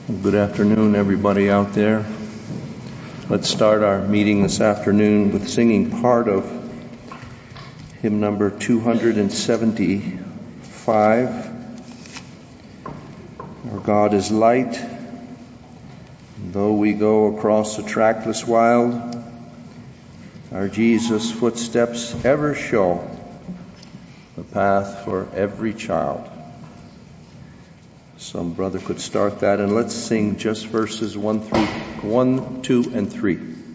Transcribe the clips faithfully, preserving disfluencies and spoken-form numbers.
Good afternoon, everybody out there. Let's start our meeting this afternoon with singing part of hymn number two seventy-five. Our God is light, and though we go across the trackless wild, our Jesus' footsteps ever show the path for every child. Some brother could start that, and let's sing just verses one through one, two, and three.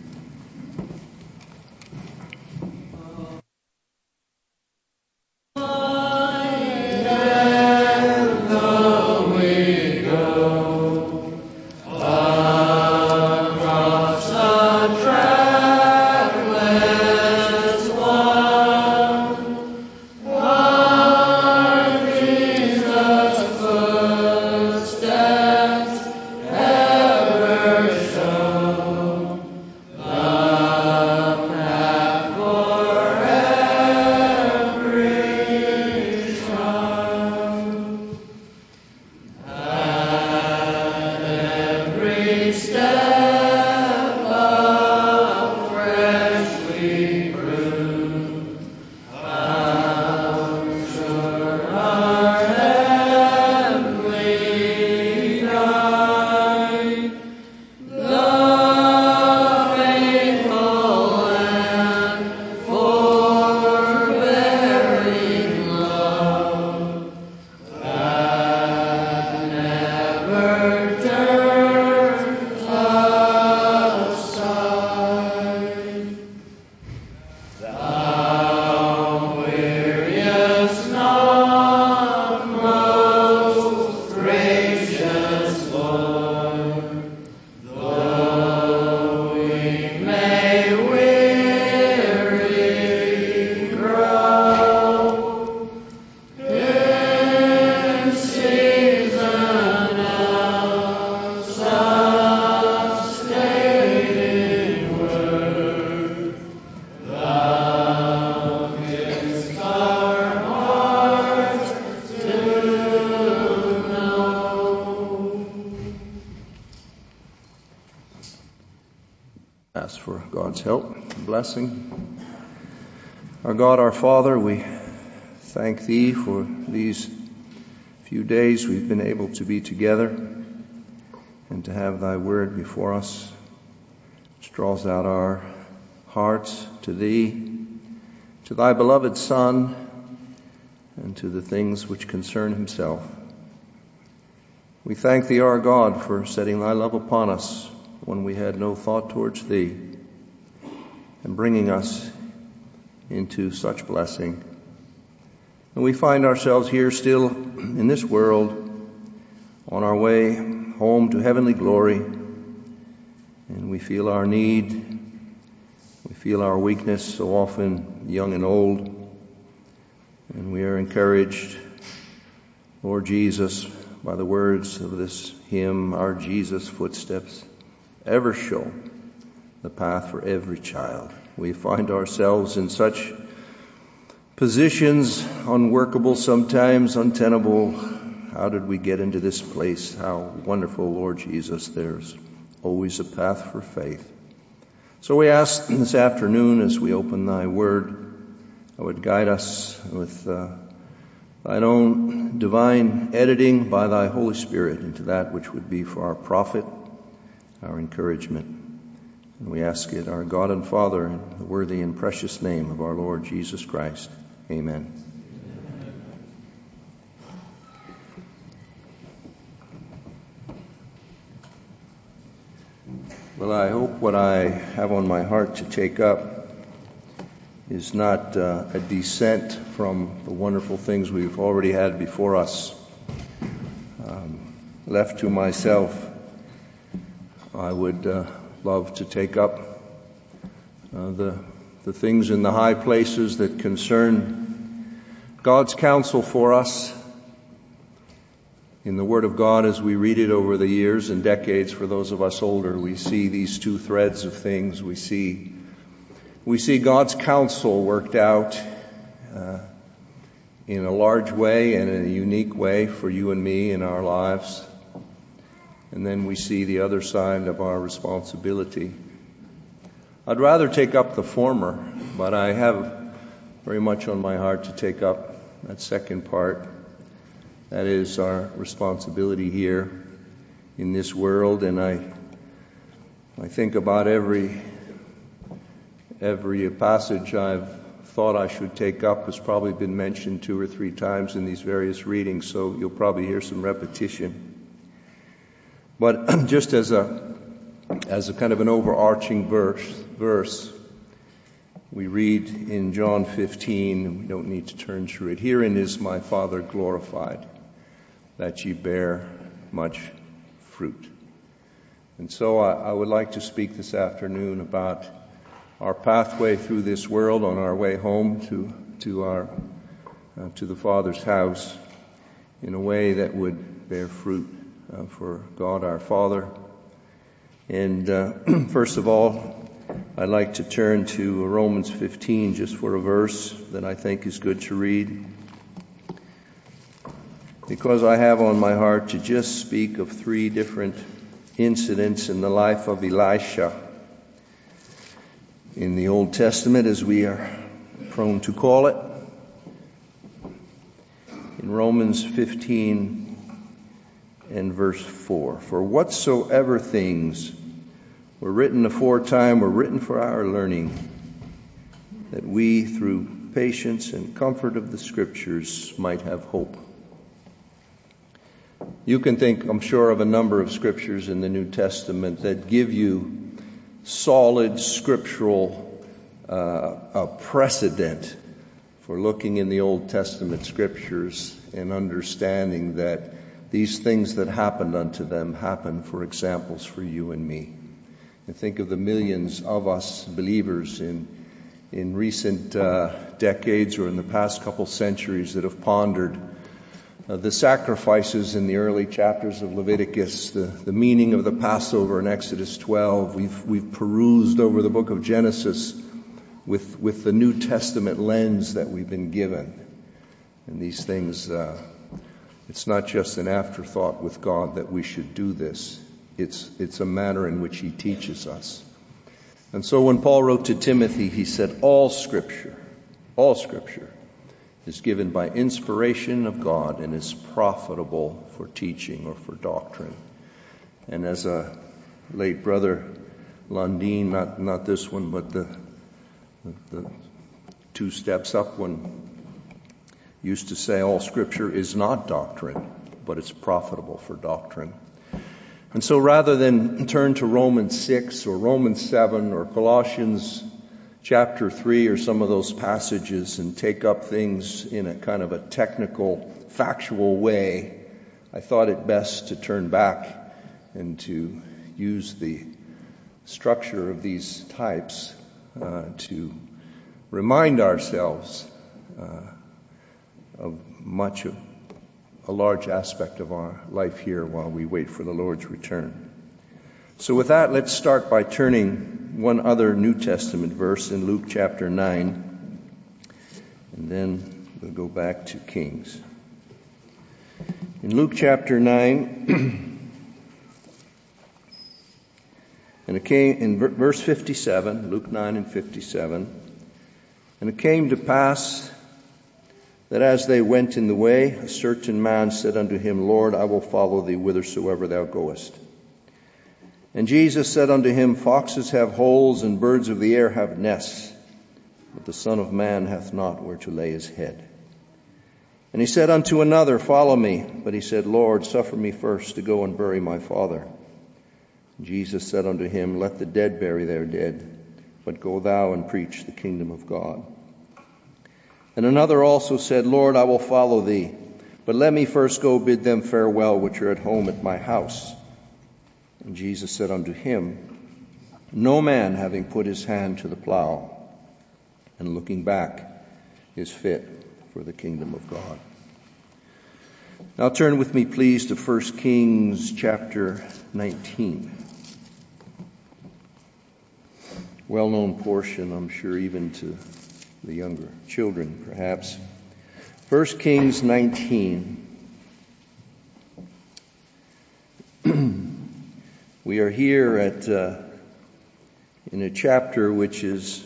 Ask for God's help and blessing. Our God, our Father, we thank Thee for these few days we've been able to be together and to have Thy Word before us, which draws out our hearts to Thee, to Thy beloved Son, and to the things which concern Himself. We thank Thee, our God, for setting Thy love upon us when we had no thought towards Thee, and bringing us into such blessing. And we find ourselves here still in this world, on our way home to heavenly glory, and we feel our need, we feel our weakness, so often young and old, and we are encouraged, Lord Jesus, by the words of this hymn, our Jesus' footsteps ever show the path for every child. We find ourselves in such positions, unworkable sometimes, untenable. How did we get into this place? How wonderful, Lord Jesus, there's always a path for faith. So we ask this afternoon as we open Thy Word, I would guide us with uh, Thine own divine editing by Thy Holy Spirit into that which would be for our profit, our encouragement. And we ask it, our God and Father, in the worthy and precious name of our Lord Jesus Christ. Amen. Well, I hope what I have on my heart to take up is not uh, a descent from the wonderful things we've already had before us. Um, left to myself, I would uh, love to take up uh, the the things in the high places that concern God's counsel for us. In the Word of God, as we read it over the years and decades, for those of us older, we see these two threads of things. We see we see God's counsel worked out uh, in a large way and in a unique way for you and me in our lives. and then we see the other side of our responsibility. I'd rather take up the former, but I have very much on my heart to take up that second part. That is our responsibility here in this world, and I I think about every every passage I've thought I should take up has probably been mentioned two or three times in these various readings, so you'll probably hear some repetition. But just as a as a kind of an overarching verse, verse, we read in John fifteen, and we don't need to turn through it, "Herein is my Father glorified, that ye bear much fruit." And so I, I would like to speak this afternoon about our pathway through this world on our way home to to our uh, to the Father's house in a way that would bear fruit uh, for God our Father. And uh, first of all, I'd like to turn to Romans fifteen just for a verse that I think is good to read, because I have on my heart to just speak of three different incidents in the life of Elisha in the Old Testament, as we are prone to call it. In Romans fifteen and verse four, "For whatsoever things were written aforetime were written for our learning, that we through patience and comfort of the Scriptures might have hope." You can think, I'm sure, of a number of scriptures in the New Testament that give you solid scriptural uh, a precedent for looking in the Old Testament scriptures and understanding that these things that happened unto them happen for examples for you and me. And think of the millions of us believers in in recent uh, decades or in the past couple centuries that have pondered Uh, the sacrifices in the early chapters of Leviticus, the, the meaning of the Passover in Exodus twelve. We've we've perused over the book of Genesis with with the New Testament lens that we've been given. And these things, uh, it's not just an afterthought with God that we should do this. It's it's a manner in which He teaches us. And so when Paul wrote to Timothy, he said, all Scripture, all Scripture is given by inspiration of God and is profitable for teaching or for doctrine. And as a late brother Lundeen, not not this one, but the, the, the two steps up one, used to say, all Scripture is not doctrine, but it's profitable for doctrine. And so rather than turn to Romans six or Romans seven or Colossians chapter three or some of those passages and take up things in a kind of a technical, factual way, I thought it best to turn back and to use the structure of these types uh, to remind ourselves uh, of much of a large aspect of our life here while we wait for the Lord's return. So with that, let's start by turning one other New Testament verse in Luke chapter nine, and then we'll go back to Kings. In Luke chapter nine, and it came in verse fifty-seven, Luke nine and fifty-seven, "And it came to pass that as they went in the way, a certain man said unto him, Lord, I will follow thee whithersoever thou goest. And Jesus said unto him, Foxes have holes, and birds of the air have nests, but the Son of Man hath not where to lay his head. And he said unto another, Follow me. But he said, Lord, suffer me first to go and bury my father. And Jesus said unto him, Let the dead bury their dead, but go thou and preach the kingdom of God. And another also said, Lord, I will follow thee, but let me first go bid them farewell which are at home at my house. And Jesus said unto him, No man, having put his hand to the plow and looking back, is fit for the kingdom of God. Now turn with me, please, to First Kings chapter nineteen. Well-known portion, I'm sure, even to the younger children, perhaps. First Kings nineteen. We are here at uh, in a chapter which is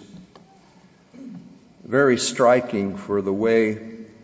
very striking for the way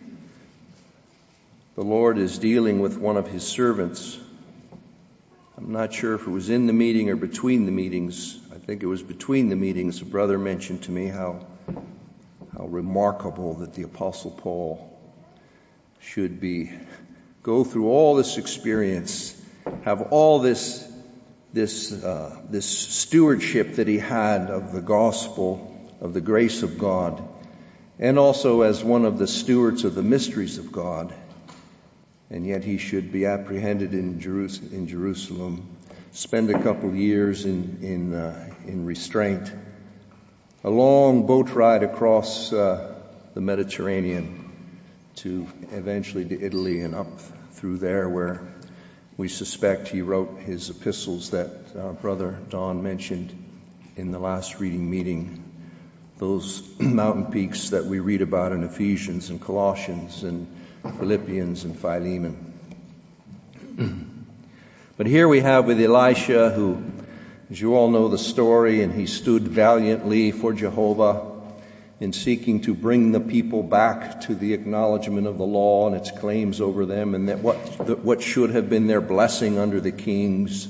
the Lord is dealing with one of his servants. I'm not sure if it was in the meeting or between the meetings. I think it was between the meetings. A brother mentioned to me how how remarkable that the Apostle Paul should be go through all this experience, have all this this uh, this stewardship that he had of the gospel, of the grace of God, and also as one of the stewards of the mysteries of God. And yet he should be apprehended in Jerusalem, in Jerusalem spend a couple of years in in uh, in restraint, a long boat ride across uh, the Mediterranean to eventually to Italy and up through there, where we suspect he wrote his epistles that our brother Don mentioned in the last reading meeting, those mountain peaks that we read about in Ephesians and Colossians and Philippians and Philemon. But here we have with Elisha, who, as you all know the story, and he stood valiantly for Jehovah in seeking to bring the people back to the acknowledgement of the law and its claims over them, and that what that what should have been their blessing under the kings.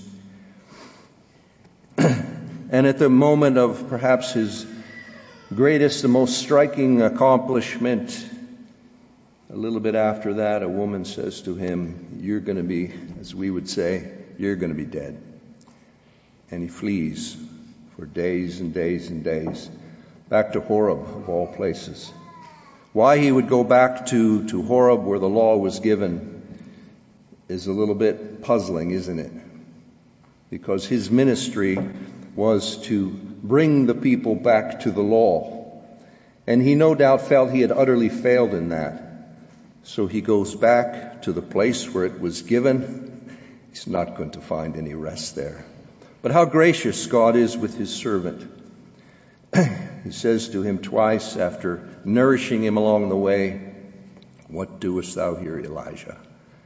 And at the moment of perhaps his greatest and most striking accomplishment, a little bit after that, a woman says to him, "You're going to be, as we would say, you're going to be dead." And he flees for days and days and days, back to Horeb, of all places. Why he would go back to, to Horeb, where the law was given, is a little bit puzzling, isn't it? Because his ministry was to bring the people back to the law. And he no doubt felt he had utterly failed in that. So he goes back to the place where it was given. He's not going to find any rest there. But how gracious God is with his servant. He says to him twice, after nourishing him along the way, "What doest thou here, Elijah?"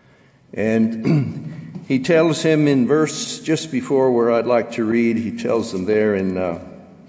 And he tells him in verse just before where I'd like to read, he tells them there in uh,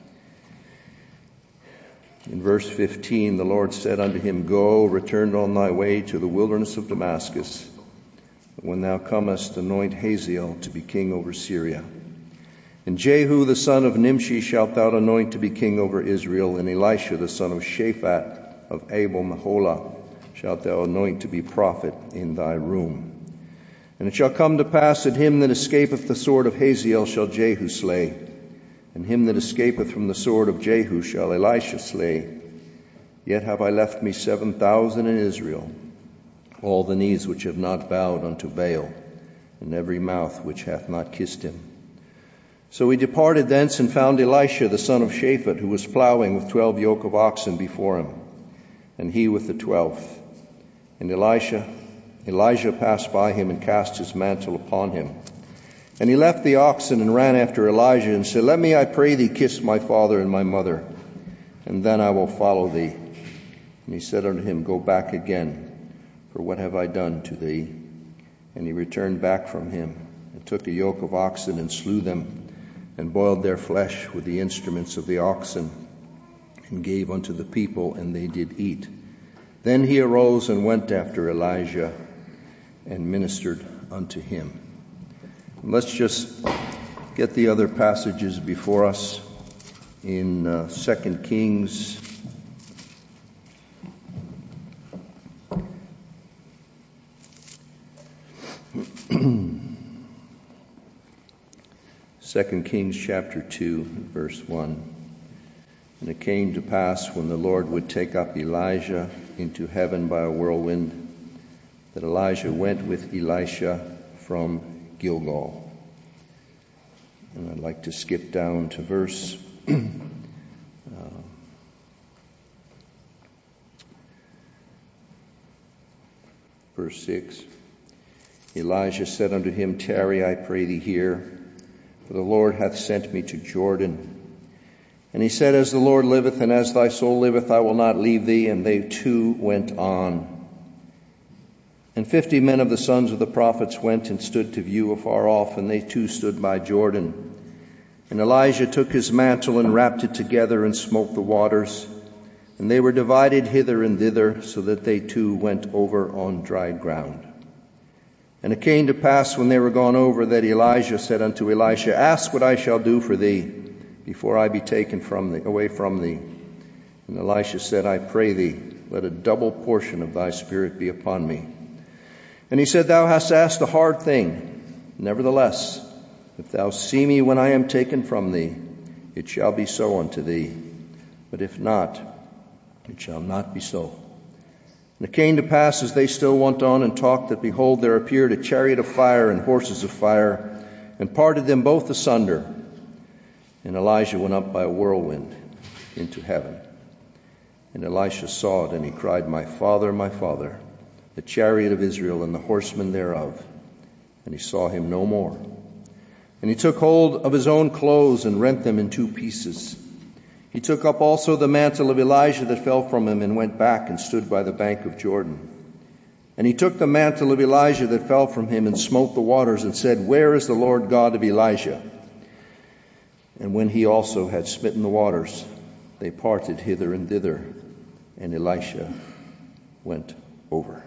in verse fifteen, the Lord said unto him, "Go, return on thy way to the wilderness of Damascus. When thou comest, anoint Hazael to be king over Syria. And Jehu the son of Nimshi shalt thou anoint to be king over Israel, and Elisha the son of Shaphat of Abel-Meholah shalt thou anoint to be prophet in thy room. And it shall come to pass that him that escapeth the sword of Hazael shall Jehu slay, and him that escapeth from the sword of Jehu shall Elisha slay. Yet have I left me seven thousand in Israel, all the knees which have not bowed unto Baal, and every mouth which hath not kissed him." So he departed thence and found Elisha the son of Shaphat, who was plowing with twelve yoke of oxen before him, and he with the twelfth. And Elisha, Elijah passed by him and cast his mantle upon him. And he left the oxen and ran after Elijah and said, "Let me, I pray thee, kiss my father and my mother, and then I will follow thee." And he said unto him, "Go back again, for what have I done to thee?" And he returned back from him, and took a yoke of oxen and slew them, and boiled their flesh with the instruments of the oxen, and gave unto the people, and they did eat. Then he arose and went after Elijah, and ministered unto him. And let's just get the other passages before us in uh, Second Kings. Second Kings chapter two, verse one. "And it came to pass, when the Lord would take up Elijah into heaven by a whirlwind, that Elijah went with Elisha from Gilgal." And I'd like to skip down to verse uh, verse six. "Elijah said unto him, Tarry, I pray thee here, for the Lord hath sent me to Jordan. And he said, As the Lord liveth, and as thy soul liveth, I will not leave thee. And they two went on. And fifty men of the sons of the prophets went and stood to view afar off, and they too stood by Jordan. And Elijah took his mantle and wrapped it together and smote the waters. And they were divided hither and thither, so that they too went over on dry ground. And it came to pass when they were gone over that Elijah said unto Elisha, Ask what I shall do for thee, before I be taken from thee, away from thee. And Elisha said, I pray thee, let a double portion of thy spirit be upon me. And he said, Thou hast asked a hard thing. Nevertheless, if thou see me when I am taken from thee, it shall be so unto thee. But if not, it shall not be so. And it came to pass, as they still went on and talked, that behold, there appeared a chariot of fire and horses of fire, and parted them both asunder. And Elijah went up by a whirlwind into heaven. And Elisha saw it, and he cried, My father, my father, the chariot of Israel and the horsemen thereof. And he saw him no more. And he took hold of his own clothes and rent them in two pieces. He took up also the mantle of Elijah that fell from him, and went back and stood by the bank of Jordan. And he took the mantle of Elijah that fell from him, and smote the waters, and said, Where is the Lord God of Elijah? And when he also had smitten the waters, they parted hither and thither, and Elisha went over.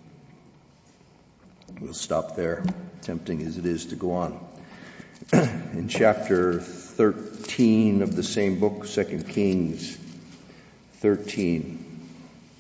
We'll stop there, tempting as it is to go on. In chapter thirteen of the same book, Second Kings thirteen.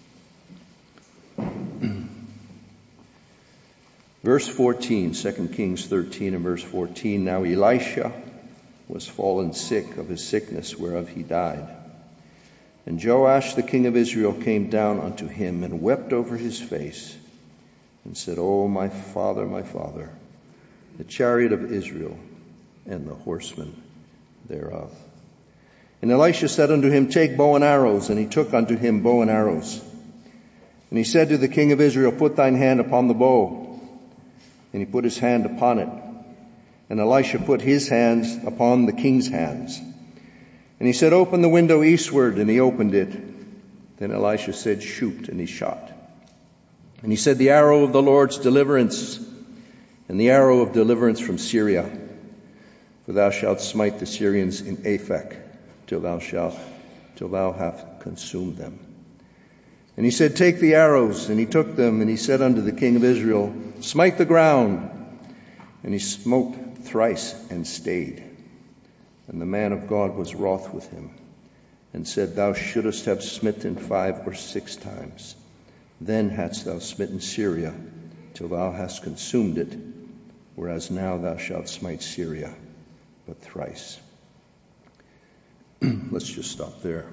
Verse fourteen, Second Kings thirteen and verse fourteen. Now Elisha was fallen sick of his sickness whereof he died. And Joash the king of Israel came down unto him and wept over his face, and said, O my father, my father, the chariot of Israel and the horsemen thereof. And Elisha said unto him, Take bow and arrows. And he took unto him bow and arrows. And he said to the king of Israel, Put thine hand upon the bow. And he put his hand upon it. And Elisha put his hands upon the king's hands. And he said, Open the window eastward. And he opened it. Then Elisha said, Shoot. And he shot. And he said, The arrow of the Lord's deliverance, and the arrow of deliverance from Syria. For thou shalt smite the Syrians in Aphek, till thou shalt, till thou have consumed them. And he said, Take the arrows. And he took them, and he said unto the king of Israel, Smite the ground. And he smote thrice and stayed. And the man of God was wroth with him, and said, Thou shouldest have smitten five or six times. Then hadst thou smitten Syria, till thou hast consumed it, whereas now thou shalt smite Syria but thrice. Let's just stop there.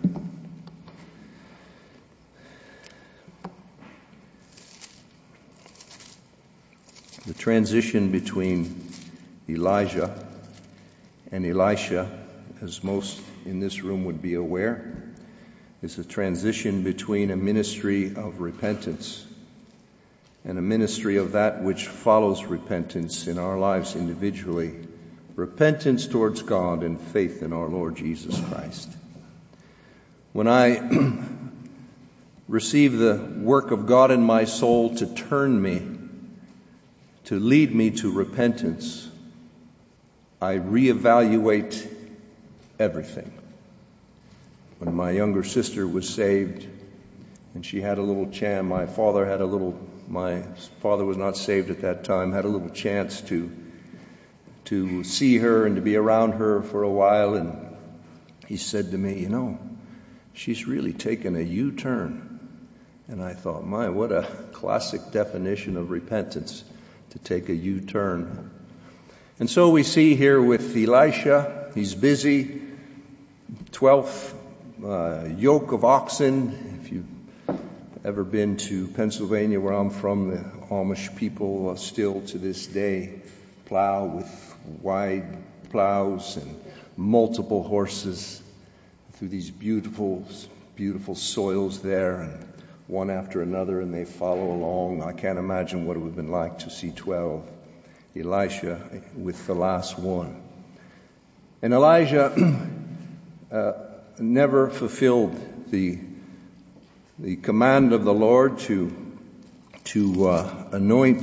The transition between Elijah and Elisha, as most in this room would be aware, is a transition between a ministry of repentance and a ministry of that which follows repentance in our lives individually. Repentance towards God and faith in our Lord Jesus Christ. When I receive the work of God in my soul to turn me, to lead me to repentance, I reevaluate everything. When my younger sister was saved, and she had a little chance, my father had a little, my father was not saved at that time, had a little chance to to see her and to be around her for a while, and he said to me, you know, she's really taken a U-turn. And I thought, my, what a classic definition of repentance, to take a U-turn. And so we see here with Elisha, he's busy, twelfth uh, yoke of oxen. If you've ever been to Pennsylvania, where I'm from, the Amish people uh, still to this day plow with wide plows and multiple horses through these beautiful, beautiful soils there, and one after another, and they follow along. I can't imagine what it would have been like to see twelve. Elisha with the last one. And Elijah uh, never fulfilled the the command of the Lord to to uh, anoint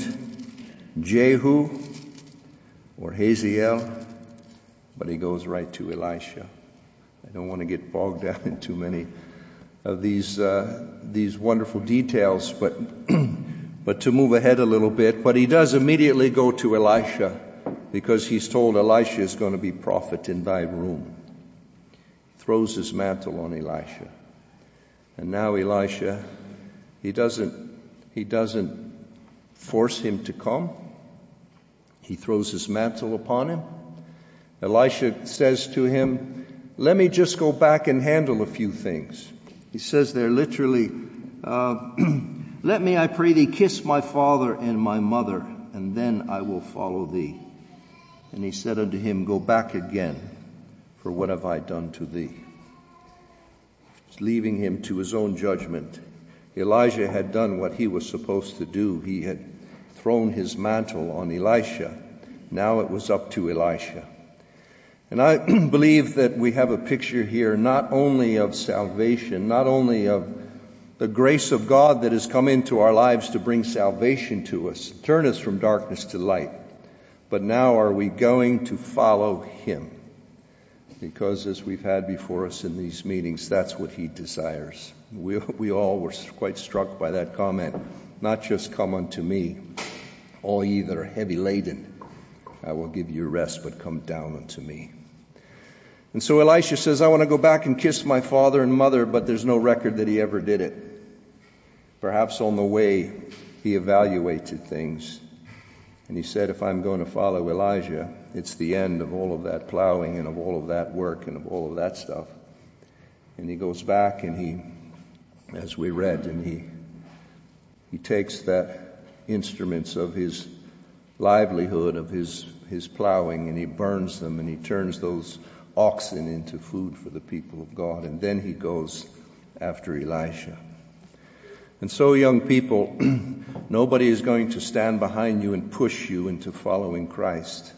Jehu or Hazael, but he goes right to Elisha. I don't want to get bogged down in too many of these uh, these wonderful details, but but to move ahead a little bit. But he does immediately go to Elisha because he's told Elisha is going to be prophet in thy room. Throws his mantle on Elisha, and now Elisha, he doesn't he doesn't force him to come. He throws his mantle upon him. Elisha says to him, let me just go back and handle a few things. He says there literally, uh, let me, I pray thee, kiss my father and my mother, and then I will follow thee. And he said unto him, go back again, for what have I done to thee? Leaving him to his own judgment. Elijah had done what he was supposed to do. He had thrown his mantle on Elisha. Now it was up to Elisha. And I believe that we have a picture here not only of salvation, not only of the grace of God that has come into our lives to bring salvation to us, turn us from darkness to light, but now are we going to follow Him? Because as we've had before us in these meetings, that's what He desires. We, we all were quite struck by that comment. Not just come unto me, all ye that are heavy laden, I will give you rest, but come down unto me. And so Elisha says, I want to go back and kiss my father and mother, but there's no record that he ever did it. Perhaps on the way he evaluated things. And he said, if I'm going to follow Elijah, it's the end of all of that plowing and of all of that work and of all of that stuff. And he goes back and he, as we read, and he he takes that instruments of his livelihood, of his, his plowing, and he burns them, and he turns those oxen into food for the people of God. And then he goes after Elisha. And so, young people, nobody is going to stand behind you and push you into following Christ.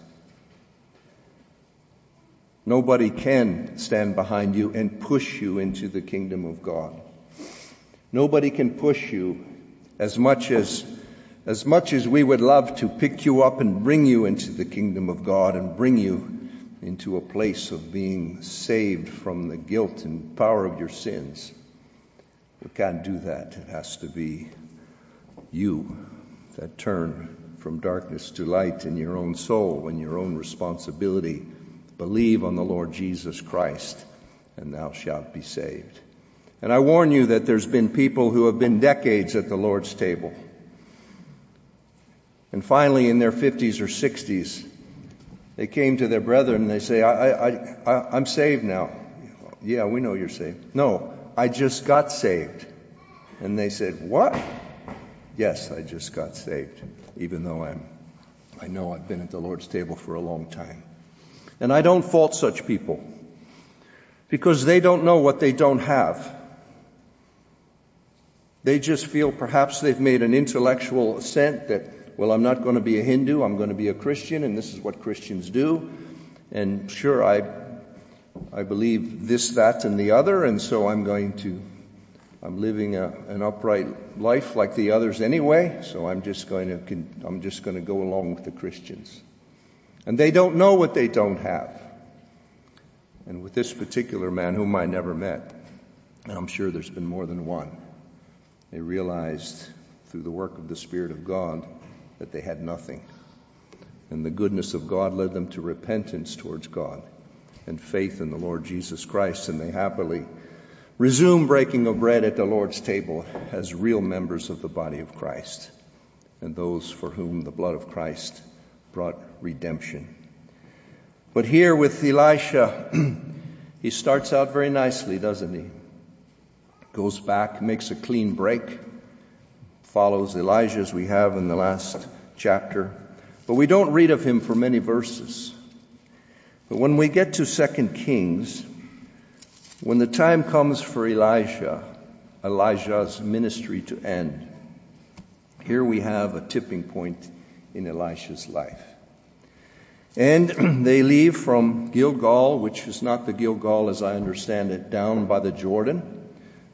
Nobody can stand behind you and push you into the kingdom of God. Nobody can push you as much as as much as we would love to pick you up and bring you into the kingdom of God and bring you into a place of being saved from the guilt and power of your sins. We can't do that. It has to be you that turn from darkness to light in your own soul and your own responsibility. Believe on the Lord Jesus Christ, and thou shalt be saved. And I warn you that there's been people who have been decades at the Lord's table. And finally, in their fifties or sixties, they came to their brethren and they say, I, I, I, I'm saved now. Yeah, we know you're saved. No, I just got saved. And they said, what? Yes, I just got saved, even though I'm, I know I've been at the Lord's table for a long time. And I don't fault such people, because they don't know what they don't have. They just feel perhaps they've made an intellectual assent that, well, I'm not going to be a Hindu, I'm going to be a Christian, and this is what Christians do. And sure, I I believe this, that, and the other, and so I'm going to, I'm living a, an upright life like the others anyway, so I'm just going to, I'm just going to go along with the Christians. And they don't know what they don't have. And with this particular man, whom I never met, and I'm sure there's been more than one, they realized through the work of the Spirit of God that they had nothing. And the goodness of God led them to repentance towards God and faith in the Lord Jesus Christ. And they happily resume breaking of bread at the Lord's table as real members of the body of Christ, and those for whom the blood of Christ brought redemption. But here with Elisha, he starts out very nicely, doesn't he? Goes back, makes a clean break, follows Elijah as we have in the last chapter. But we don't read of him for many verses. But when we get to Second Kings, when the time comes for Elijah, Elijah's ministry to end, here we have a tipping point in Elisha's life. And they leave from Gilgal, which is not the Gilgal as I understand it, down by the Jordan.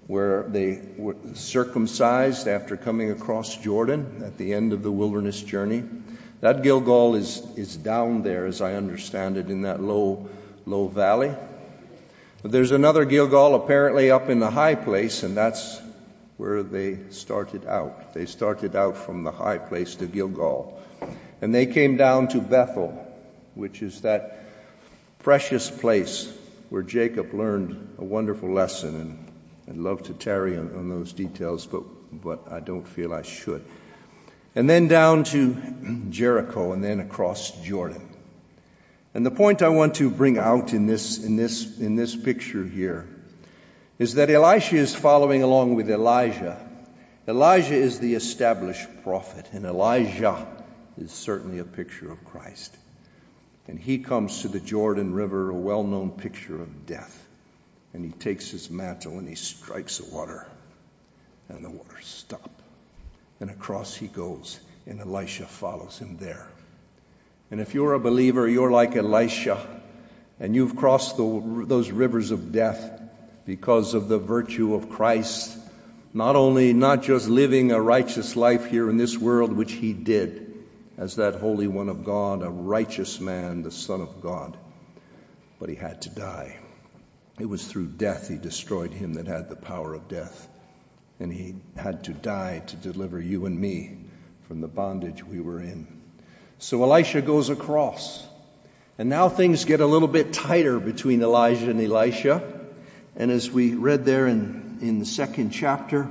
where they were circumcised after coming across Jordan at the end of the wilderness journey. That Gilgal is, is down there, as I understand it, in that low, low valley. But there's another Gilgal apparently up in the high place, and that's where they started out. They started out from the high place to Gilgal. And they came down to Bethel, which is that precious place where Jacob learned a wonderful lesson. And I'd love to tarry on, on those details, but, but I don't feel I should. And then down to Jericho, and then across Jordan. And the point I want to bring out in this, in this, in this picture here is that Elisha is following along with Elijah. Elijah is the established prophet, and Elijah is certainly a picture of Christ. And he comes to the Jordan River, a well-known picture of death. And he takes his mantle and he strikes the water, and the waters stop. And across he goes, and Elisha follows him there. And if you're a believer, you're like Elisha, and you've crossed the, those rivers of death because of the virtue of Christ, not only, not just living a righteous life here in this world, which he did as that Holy One of God, a righteous man, the Son of God, but he had to die. It was through death he destroyed him that had the power of death. And he had to die to deliver you and me from the bondage we were in. So Elisha goes across. And now things get a little bit tighter between Elijah and Elisha. And as we read there in, in the second chapter,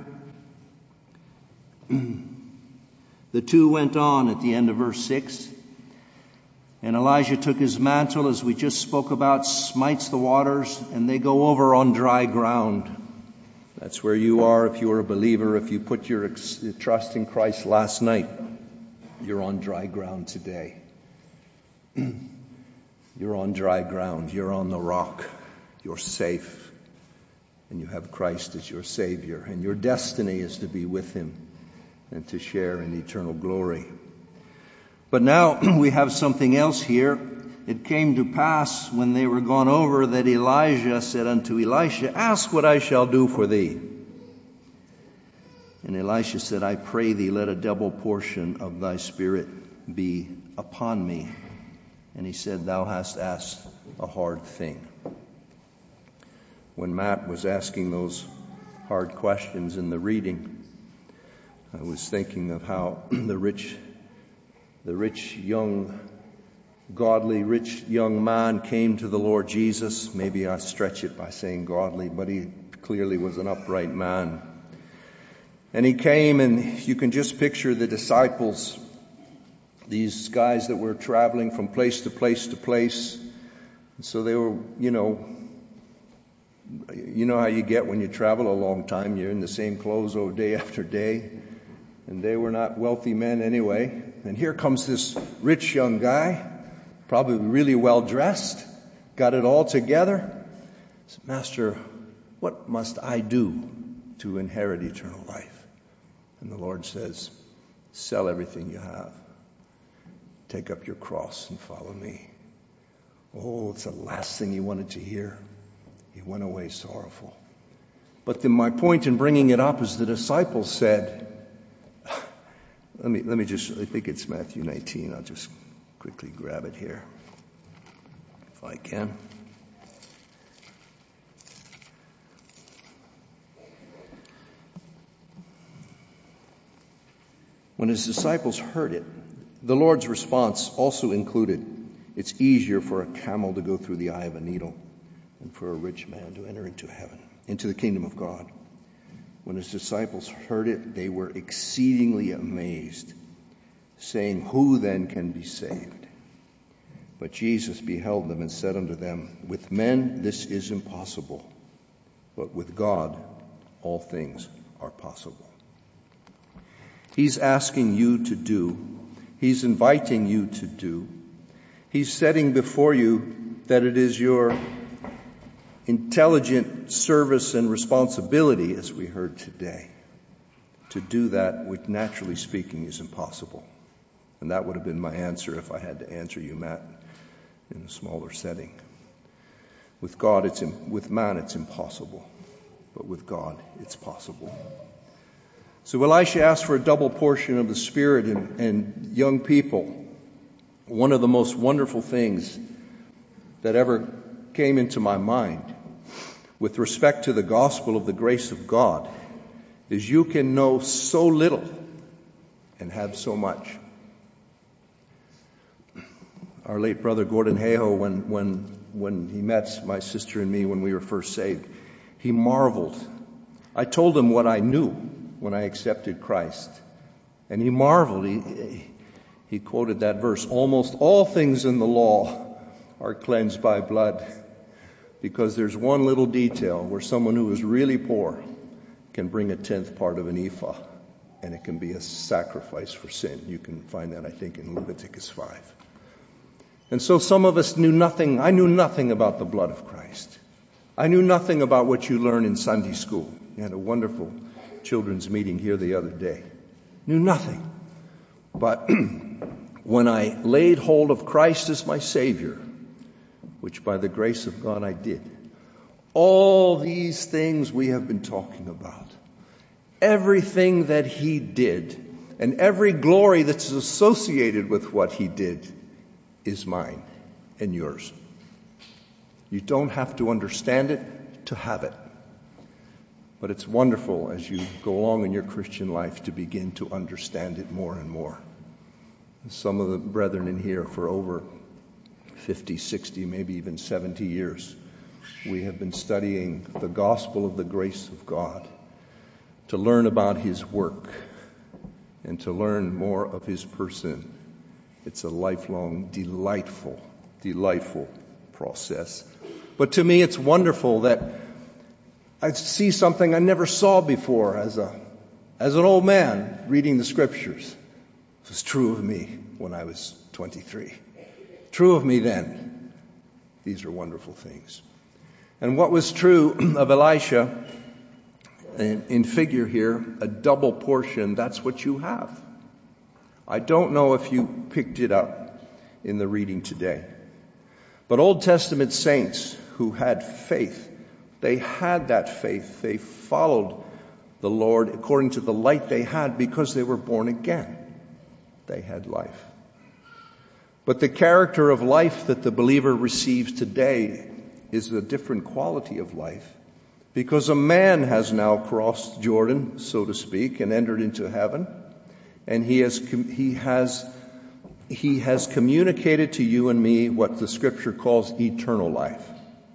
the two went on at the end of verse six. And Elijah took his mantle, as we just spoke about, smites the waters, and they go over on dry ground. That's where you are if you're a believer. If you put your trust in Christ last night, you're on dry ground today. You're on dry ground. You're on the rock. You're safe. And you have Christ as your Savior. And your destiny is to be with Him and to share in eternal glory. But now we have something else here. It came to pass when they were gone over that Elijah said unto Elisha, ask what I shall do for thee. And Elisha said, I pray thee, let a double portion of thy spirit be upon me. And he said, thou hast asked a hard thing. When Matt was asking those hard questions in the reading, I was thinking of how the rich, the rich young godly, rich young man came to the Lord Jesus. Maybe I stretch it by saying godly, but he clearly was an upright man. And he came, and you can just picture the disciples, these guys that were traveling from place to place to place. And so they were, you know, you know how you get when you travel a long time. You're in the same clothes all day after day. And they were not wealthy men anyway. And here comes this rich young guy, probably really well dressed, got it all together. Said, Master, what must I do to inherit eternal life? And the Lord says, sell everything you have. Take up your cross and follow me. Oh, it's the last thing he wanted to hear. He went away sorrowful. But then my point in bringing it up is the disciples said, let me, let me just, I think it's Matthew nineteen. I'll just quickly grab it here, if I can. When his disciples heard it, the Lord's response also included, it's easier for a camel to go through the eye of a needle than for a rich man to enter into heaven, into the kingdom of God. When his disciples heard it, they were exceedingly amazed, saying, who then can be saved? But Jesus beheld them and said unto them, with men this is impossible, but with God all things are possible. He's asking you to do. He's inviting you to do. He's setting before you that it is your intelligent service and responsibility, as we heard today, to do that which, naturally speaking, is impossible. And that would have been my answer if I had to answer you, Matt, in a smaller setting. With God, it's with man, it's impossible. but with God, it's possible. So Elisha asked for a double portion of the Spirit, and, and young people, one of the most wonderful things that ever came into my mind with respect to the gospel of the grace of God is you can know so little and have so much. Our late brother Gordon Hayhoe, when, when, when he met my sister and me when we were first saved, he marveled. I told him what I knew when I accepted Christ. And he marveled. He, he quoted that verse, almost all things in the law are cleansed by blood, because there's one little detail where someone who is really poor can bring a tenth part of an ephah, and it can be a sacrifice for sin. You can find that, I think, in Leviticus five. And so some of us knew nothing. I knew nothing about the blood of Christ. I knew nothing about what you learn in Sunday school. You had a wonderful children's meeting here the other day. Knew nothing. But when I laid hold of Christ as my Savior, which by the grace of God I did, all these things we have been talking about, everything that He did, and every glory that's associated with what He did is mine and yours. You don't have to understand it to have it. But it's wonderful as you go along in your Christian life to begin to understand it more and more. Some of the brethren in here for over fifty, sixty, maybe even seventy years, we have been studying the gospel of the grace of God to learn about His work and to learn more of His person. It's a lifelong, delightful, delightful process. But to me, it's wonderful that I see something I never saw before as a, as an old man reading the Scriptures. It was true of me when I was twenty-three. True of me then. These are wonderful things. And what was true of Elisha, in, in figure here, a double portion, that's what you have. I don't know if you picked it up in the reading today. But Old Testament saints who had faith, they had that faith. They followed the Lord according to the light they had because they were born again. They had life. But the character of life that the believer receives today is a different quality of life, because a man has now crossed Jordan, so to speak, and entered into heaven, and he has he has he has communicated to you and me what the Scripture calls eternal life.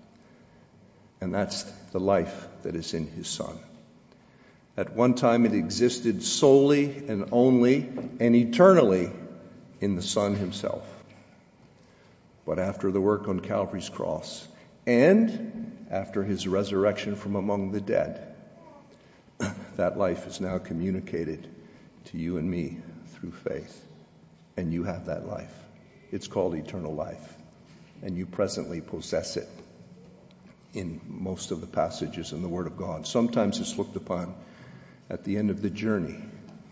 And that's the life that is in His Son. At one time it existed solely and only and eternally in the Son Himself. But after the work on Calvary's cross and after His resurrection from among the dead, that life is now communicated to you and me through faith. And you have that life. It's called eternal life. And you presently possess it in most of the passages in the Word of God. Sometimes it's looked upon at the end of the journey.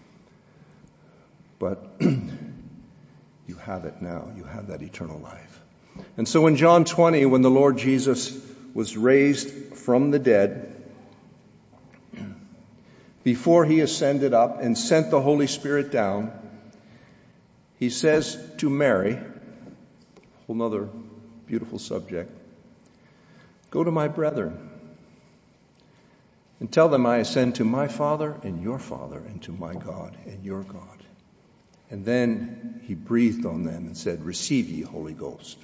But you have it now. You have that eternal life. And so in John twenty, when the Lord Jesus was raised from the dead, before He ascended up and sent the Holy Spirit down, He says to Mary, a whole other beautiful subject, go to my brethren and tell them I ascend to my Father and your Father and to my God and your God. And then He breathed on them and said, receive ye Holy Ghost.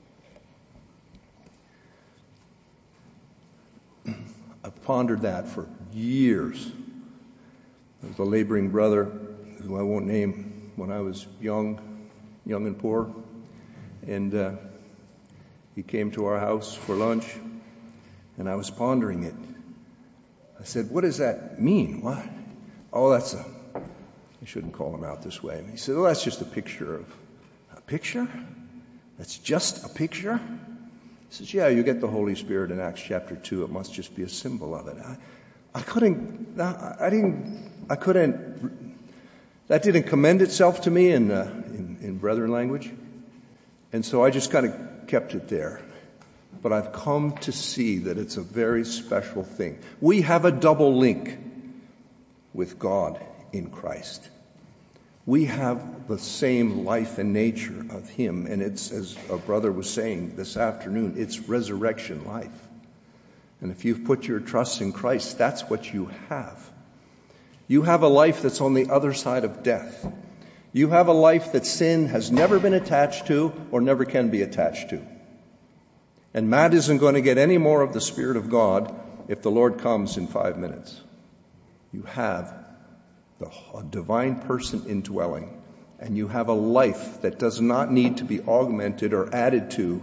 I've pondered that for years. There's a laboring brother who I won't name when I was young, young and poor. And uh, he came to our house for lunch, and I was pondering it. I said, what does that mean? What? Oh, that's a, I shouldn't call him out this way. He said, well, that's just a picture of, a picture? That's just a picture? He says, yeah, you get the Holy Spirit in Acts chapter two. It must just be a symbol of it. I, I couldn't, I didn't, I couldn't, that didn't commend itself to me in, uh, in, in brethren language. And so I just kind of kept it there. but I've come to see that it's a very special thing. We have a double link with God in Christ. We have the same life and nature of Him, and it's, as a brother was saying this afternoon, it's resurrection life. And if you've put your trust in Christ, that's what you have. You have a life that's on the other side of death. You have a life that sin has never been attached to or never can be attached to. And Matt isn't going to get any more of the Spirit of God if the Lord comes in five minutes. You have the, a divine person indwelling, and you have a life that does not need to be augmented or added to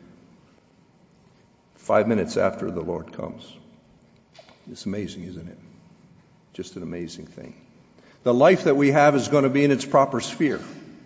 five minutes after the Lord comes. It's amazing, isn't it? Just an amazing thing. The life that we have is going to be in its proper sphere.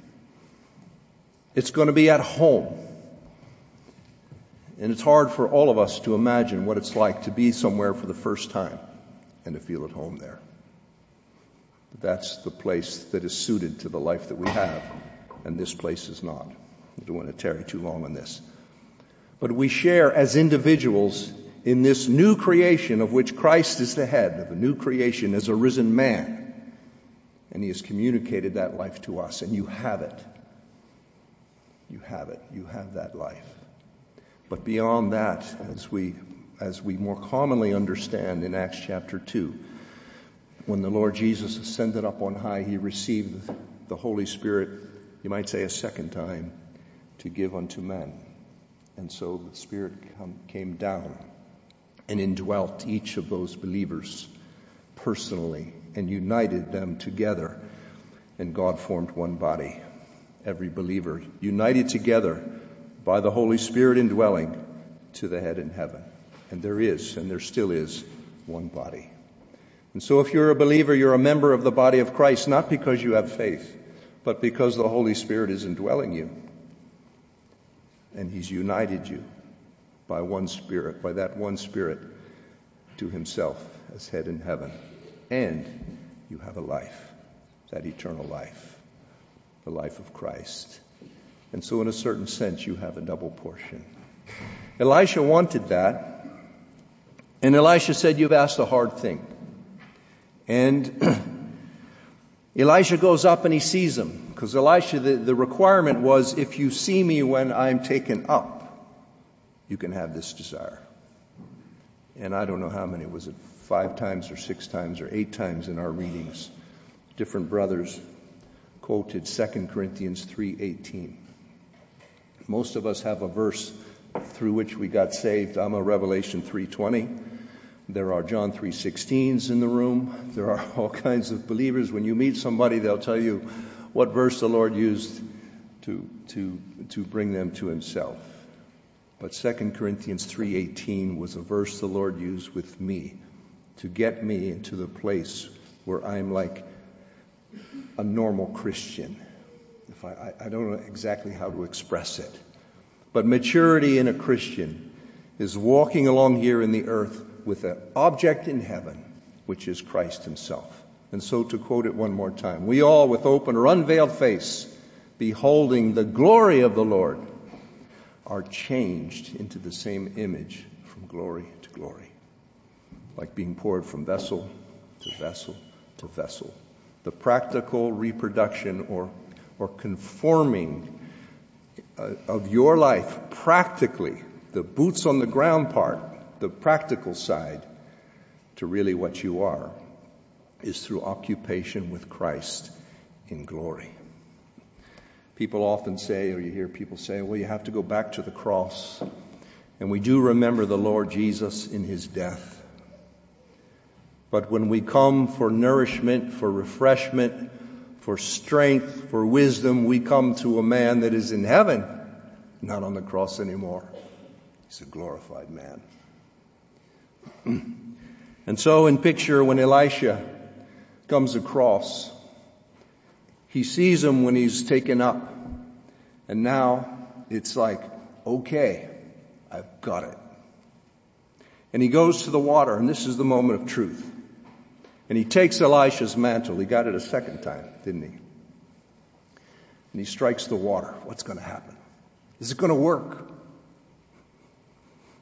It's going to be at home. And it's hard for all of us to imagine what it's like to be somewhere for the first time and to feel at home there. But that's the place that is suited to the life that we have, and this place is not. I don't want to tarry too long on this. But we share as individuals in this new creation of which Christ is the head, of a new creation as a risen man. And He has communicated that life to us, and you have it. You have it. You have that life. But beyond that, as we as we more commonly understand in Acts chapter two, when the Lord Jesus ascended up on high, He received the Holy Spirit, you might say a second time, to give unto men. And so the Spirit come, came down and indwelt each of those believers personally and united them together. And God formed one body. Every believer united together by the Holy Spirit indwelling to the head in heaven. And there is, and there still is, one body. And so if you're a believer, you're a member of the body of Christ, not because you have faith, but because the Holy Spirit is indwelling you. And He's united you by one Spirit, by that one Spirit, to Himself as head in heaven. And you have a life, that eternal life, the life of Christ. And so in a certain sense, you have a double portion. Elisha wanted that. And Elisha said, "You've asked a hard thing." And Elisha goes up and he sees him. Because Elisha, the, the requirement was, if you see me when I'm taken up, you can have this desire. And I don't know how many, was it five times or six times or eight times in our readings? Different brothers quoted Second Corinthians three eighteen. Most of us have a verse through which we got saved. I'm a Revelation three twenty. There are John three sixteens in the room. There are all kinds of believers. When you meet somebody, they'll tell you what verse the Lord used to to to bring them to Himself. But Second Corinthians three eighteen was a verse the Lord used with me to get me into the place where I'm like a normal Christian. If I, I don't know exactly how to express it. But maturity in a Christian is walking along here in the earth with an object in heaven, which is Christ Himself. And so to quote it one more time, we all with open or unveiled face, beholding the glory of the Lord, are changed into the same image from glory to glory. Like being poured from vessel to vessel to vessel. The practical reproduction or or conforming uh, of your life practically, the boots on the ground part, the practical side, to really what you are, is through occupation with Christ in glory. People often say, or you hear people say, well, you have to go back to the cross. And we do remember the Lord Jesus in His death. But when we come for nourishment, for refreshment, for strength, for wisdom, we come to a man that is in heaven, not on the cross anymore. He's a glorified man. And so in picture, when Elisha comes across, he sees him when he's taken up. And now it's like, okay, I've got it. And he goes to the water, and this is the moment of truth. And he takes Elisha's mantle. He got it a second time, didn't he? And he strikes the water. What's going to happen? Is it going to work?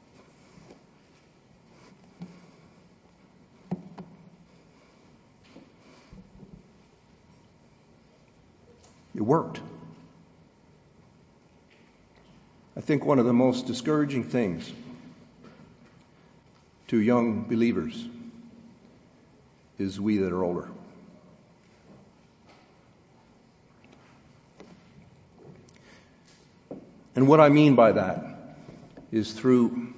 I think one of the most discouraging things to young believers is we that are older. And what I mean by that is through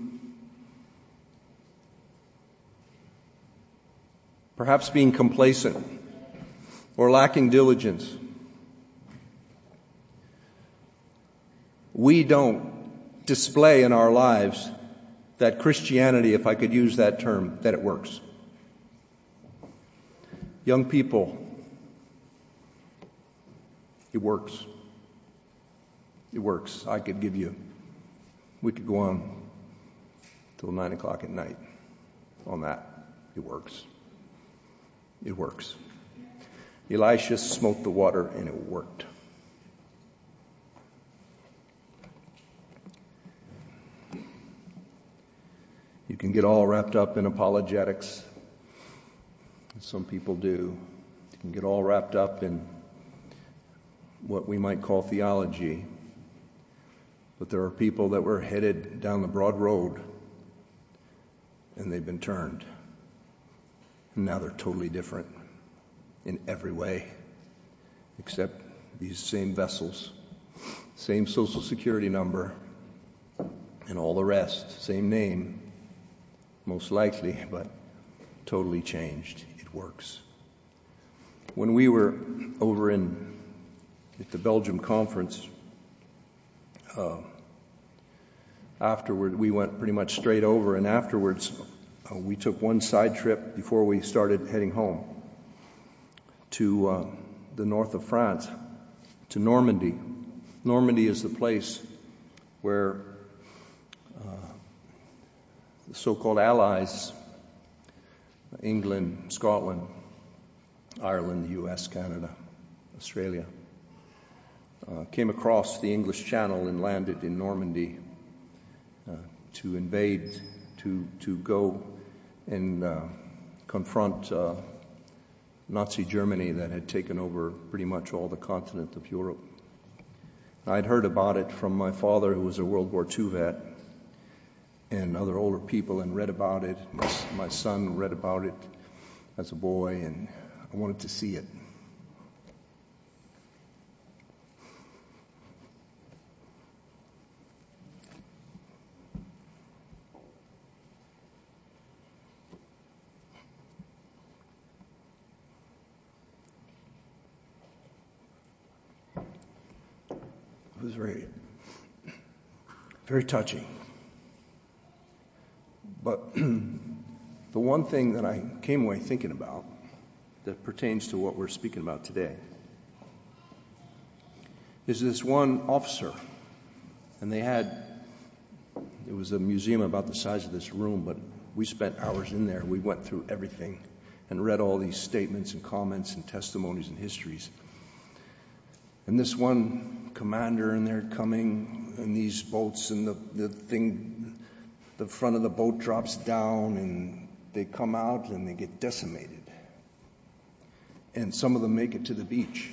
perhaps being complacent or lacking diligence. We don't display in our lives that Christianity, if I could use that term, that it works. Young people, it works. It works. I could give you, we could go on till nine o'clock at night on that. It works. It works. Elisha smote the water and it worked. You can get all wrapped up in apologetics. Some people do. You can get all wrapped up in what we might call theology. But there are people that were headed down the broad road and they've been turned. And now they're totally different in every way, except these same vessels, same social security number, and all the rest, same name, most likely, but totally changed. It works. When we were over in at the Belgium conference, uh, afterward we went pretty much straight over, and afterwards uh, we took one side trip before we started heading home to uh, the north of France, to Normandy. Normandy is the place where uh, the so-called Allies, England, Scotland, Ireland, the U S, Canada, Australia, uh, came across the English Channel and landed in Normandy uh, to invade, to to go and uh, confront uh, Nazi Germany that had taken over pretty much all the continent of Europe. I'd heard about it from my father, who was a World War Two vet, and other older people, and read about it. My, my son read about it as a boy, and I wanted to see it. It was very, very touching. But the one thing that I came away thinking about that pertains to what we're speaking about today is this one officer, and they had, it was a museum about the size of this room, but we spent hours in there. We went through everything and read all these statements and comments and testimonies and histories. And this one commander, and they're coming in these boats, and the, the thing, the front of the boat drops down, and they come out and they get decimated. And some of them make it to the beach.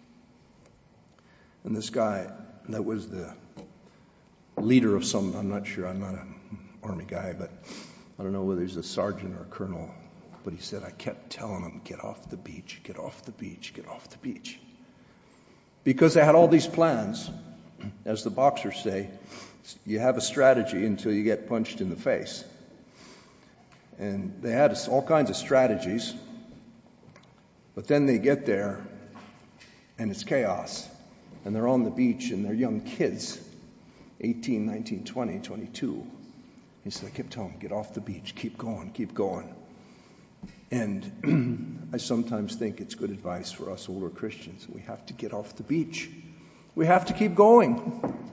And this guy that was the leader of some, I'm not sure, I'm not an army guy, but I don't know whether he's a sergeant or a colonel, but he said, I kept telling them, get off the beach, get off the beach, get off the beach. Because they had all these plans, as the boxers say, you have a strategy until you get punched in the face. And they had all kinds of strategies, but then they get there and it's chaos. And they're on the beach and they're young kids, eighteen, nineteen, twenty, twenty-two. He said, I kept telling them, get off the beach, keep going, keep going. And I sometimes think it's good advice for us older Christians. We have to get off the beach. We have to keep going.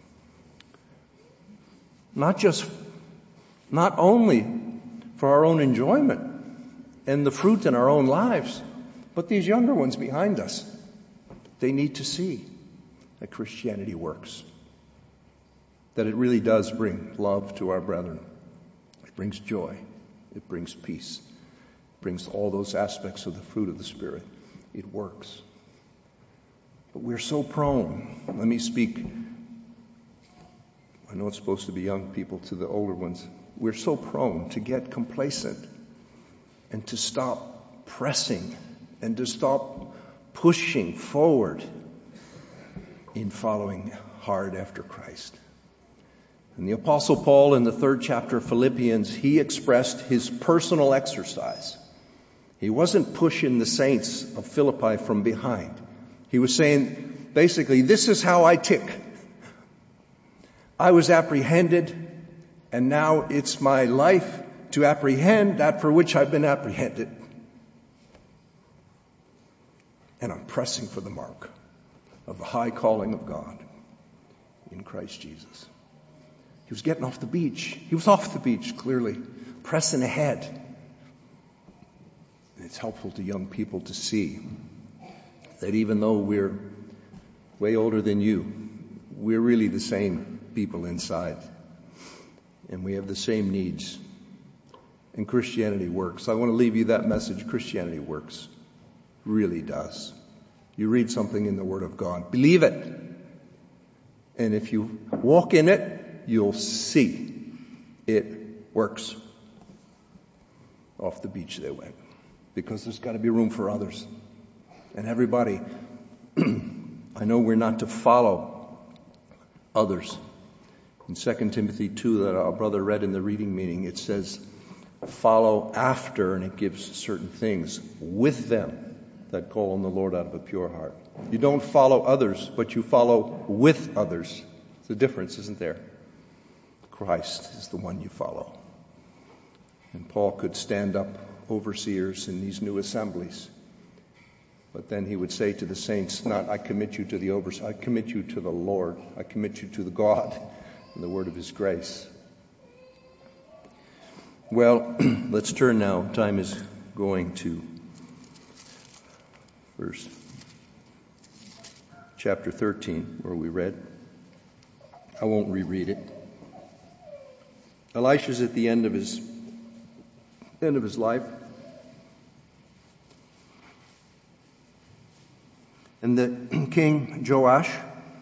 Not just, not only for our own enjoyment and the fruit in our own lives, but these younger ones behind us. They need to see that Christianity works. That it really does bring love to our brethren. It brings joy. It brings peace. Brings all those aspects of the fruit of the Spirit. It works. But we're so prone, let me speak I know it's supposed to be young people to the older ones. We're so prone to get complacent and to stop pressing and to stop pushing forward in following hard after Christ. And the Apostle Paul, in the third chapter of Philippians, he expressed his personal exercise. He wasn't pushing the saints of Philippi from behind. He was saying, basically, this is how I tick. I was apprehended, and now it's my life to apprehend that for which I've been apprehended. And I'm pressing for the mark of the high calling of God in Christ Jesus. He was getting off the beach. He was off the beach, clearly, pressing ahead. And it's helpful to young people to see that even though we're way older than you, we're really the same people inside. And we have the same needs. And Christianity works. I want to leave you that message. Christianity works. Really does. You read something in the Word of God. Believe it. And if you walk in it, you'll see it works. Off the beach they went. Because there's got to be room for others. And everybody, I know we're not to follow others. In Second Timothy two that our brother read in the reading meeting, it says, follow after, and it gives certain things with them that call on the Lord out of a pure heart. You don't follow others, but you follow with others. It's a difference, isn't there? Christ is the one you follow. And Paul could stand up overseers in these new assemblies. But then he would say to the saints, not I commit you to the overseer, I commit you to the Lord. I commit you to the God and the word of his grace. Well, let's turn now. Time is going to verse chapter thirteen, where we read. I won't reread it. Elisha's at the end of his end of his life. And the king Joash,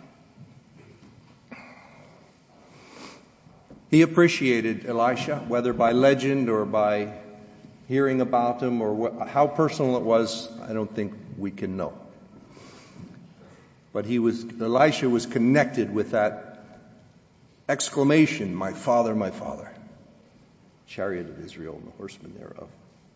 he appreciated Elisha, whether by legend or by hearing about him or what, how personal it was, I don't think we can know. But he was, Elisha was connected with that exclamation, my father, my father. Chariot of Israel and the horsemen thereof.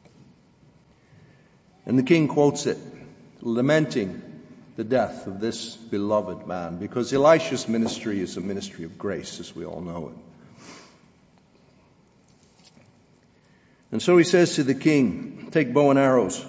And the king quotes it, lamenting the death of this beloved man, because Elisha's ministry is a ministry of grace, as we all know it. And so he says to the king, take bow and arrows.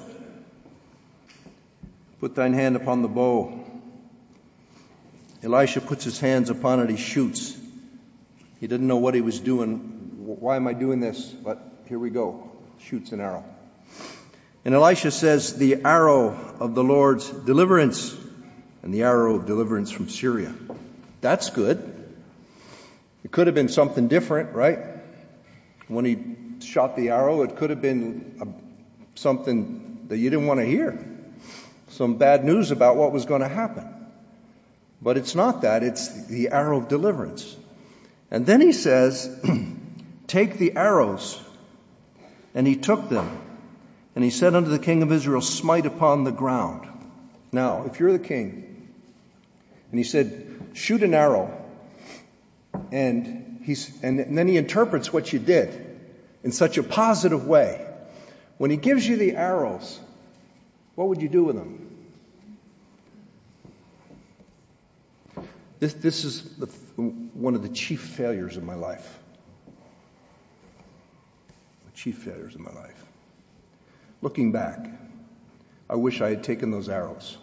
Put thine hand upon the bow. Elisha puts his hands upon it. He shoots. He didn't know what he was doing. Why am I doing this? But here we go. Shoots an arrow. And Elisha says, the arrow of the Lord's deliverance and the arrow of deliverance from Syria. That's good. It could have been something different, right? When he shot the arrow, it could have been a, something that you didn't want to hear. Some bad news about what was going to happen. But it's not that. It's the arrow of deliverance. And then he says, take the arrows. And he took them. And he said unto the king of Israel, smite upon the ground. Now, if you're the king, and he said, shoot an arrow. And he's, and then he interprets what you did in such a positive way. When he gives you the arrows, what would you do with them? This, this is the, one of the chief failures of my life. The chief failures of my life. Looking back, I wish I had taken those arrows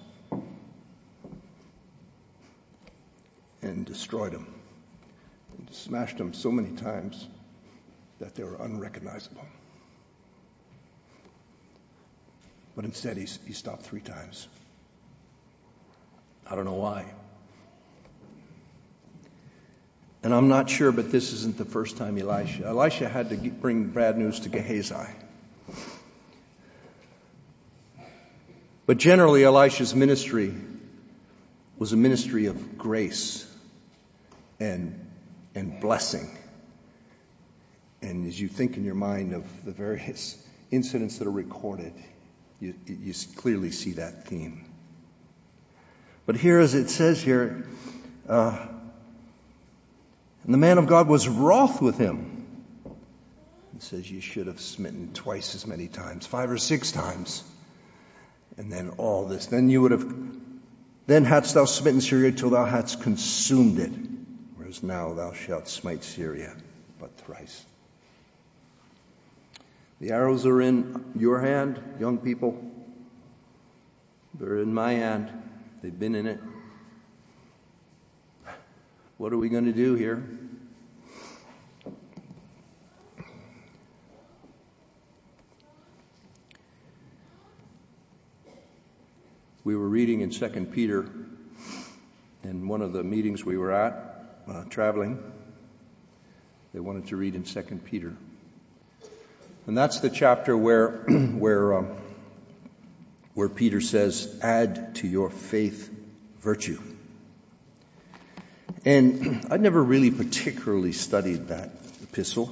and destroyed them and smashed them so many times that they were unrecognizable. But instead, he, he stopped three times. I don't know why. And I'm not sure, but this isn't the first time Elisha. Elisha had to bring bad news to Gehazi. But generally, Elisha's ministry was a ministry of grace and and blessing. And as you think in your mind of the various incidents that are recorded, you, you clearly see that theme. But here, as it says here, uh, and the man of God was wroth with him. It says you should have smitten twice as many times, five or six times. And then all this. Then you would have, then hadst thou smitten Syria till thou hadst consumed it. Whereas now thou shalt smite Syria but thrice. The arrows are in your hand, young people. They're in my hand. They've been in it. What are we going to do here? We were reading in Second Peter in one of the meetings we were at, uh, traveling. They wanted to read in Second Peter. And that's the chapter where where um, where Peter says, add to your faith virtue. And I'd never really particularly studied that epistle.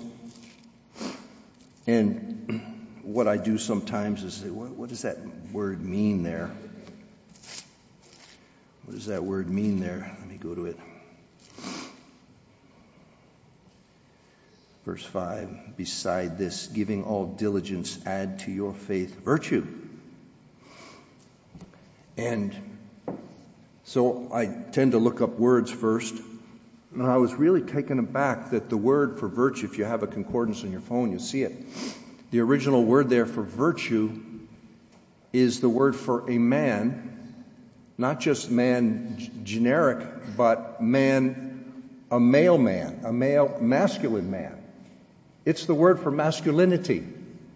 And what I do sometimes is say, what, what does that word mean there? What does that word mean there? Let me go to it. Verse five, beside this, giving all diligence, add to your faith virtue. And so I tend to look up words first. And I was really taken aback that the word for virtue, if you have a concordance on your phone, you'll see it. The original word there for virtue is the word for a man, not just man g- generic, but man, a male man, a male masculine man. It's the word for masculinity.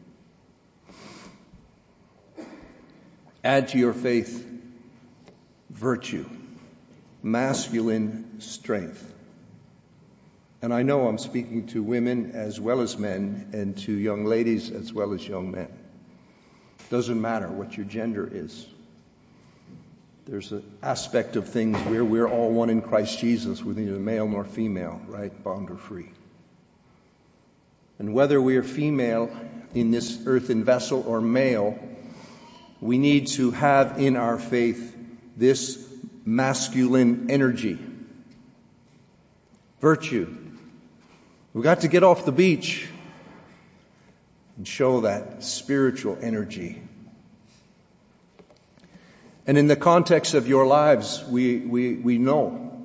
Add to your faith virtue, masculine strength. And I know I'm speaking to women as well as men, and to young ladies as well as young men. Doesn't matter what your gender is. There's an aspect of things where we're all one in Christ Jesus, with neither male nor female, right? Bond or free. And whether we are female in this earthen vessel or male, we need to have in our faith this masculine energy, virtue. We've got to get off the beach and show that spiritual energy. And in the context of your lives, we, we, we know